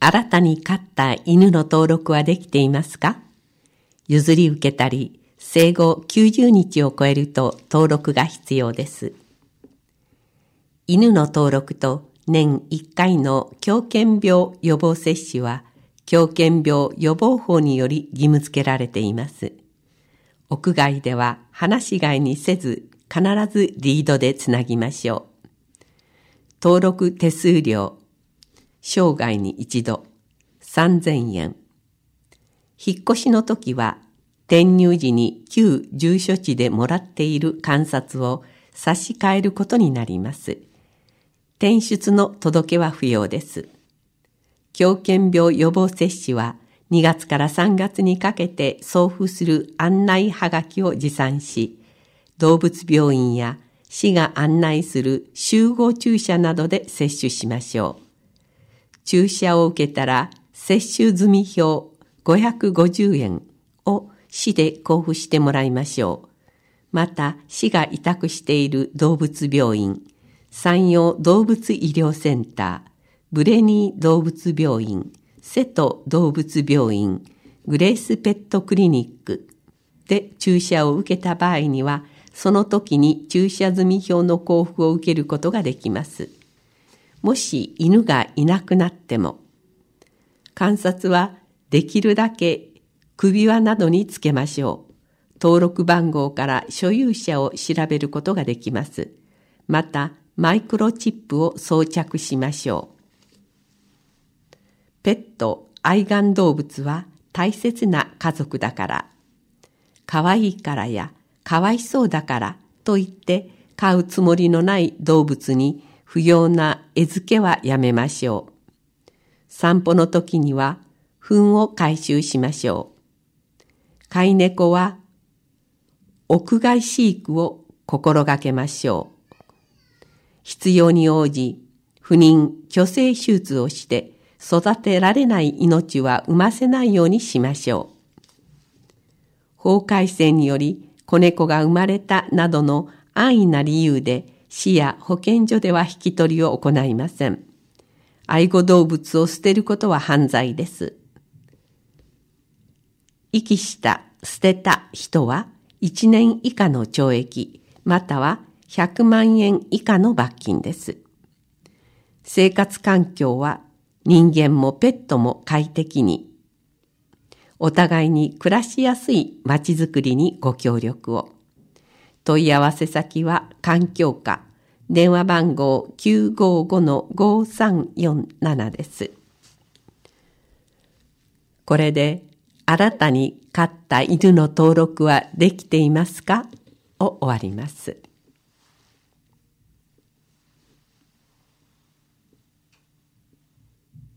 新たに飼った犬の登録はできていますか？譲り受けたり、生後90日を超えると登録が必要です。犬の登録と年1回の狂犬病予防接種は、狂犬病予防法により義務付けられています。屋外では放し飼いにせず、必ずリードでつなぎましょう。登録手数料、生涯に一度、3000円。引っ越しの時は、転入時に旧住所地でもらっている鑑札を差し替えることになります。転出の届けは不要です。狂犬病予防接種は2月から3月にかけて送付する案内はがきを持参し、動物病院や市が案内する集合注射などで接種しましょう。注射を受けたら接種済票550円を市で交付してもらいましょう。また市が委託している動物病院、山陽動物医療センター、ブレニー動物病院、瀬戸動物病院、グレースペットクリニックで注射を受けた場合には、その時に注射済票の交付を受けることができます。もし犬がいなくなっても、鑑札はできるだけ首輪などにつけましょう。登録番号から所有者を調べることができます。また、マイクロチップを装着しましょう。ペット、愛玩動物は大切な家族だから、かわいいからやかわいそうだからと言って飼うつもりのない動物に不要な餌付けはやめましょう。散歩の時には糞を回収しましょう。飼い猫は屋外飼育を心がけましょう。必要に応じ、不妊・去勢手術をして育てられない命は産ませないようにしましょう。法改正により子猫が生まれたなどの安易な理由で市や保健所では引き取りを行いません。愛護動物を捨てることは犯罪です。遺棄した、捨てた人は1年以下の懲役、または100万円以下の罰金です。生活環境は人間もペットも快適に、お互いに暮らしやすいまちづくりにご協力を。問い合わせ先は環境課、電話番号 955-5347 です。これで新たに飼った犬の登録はできていますかを終わります。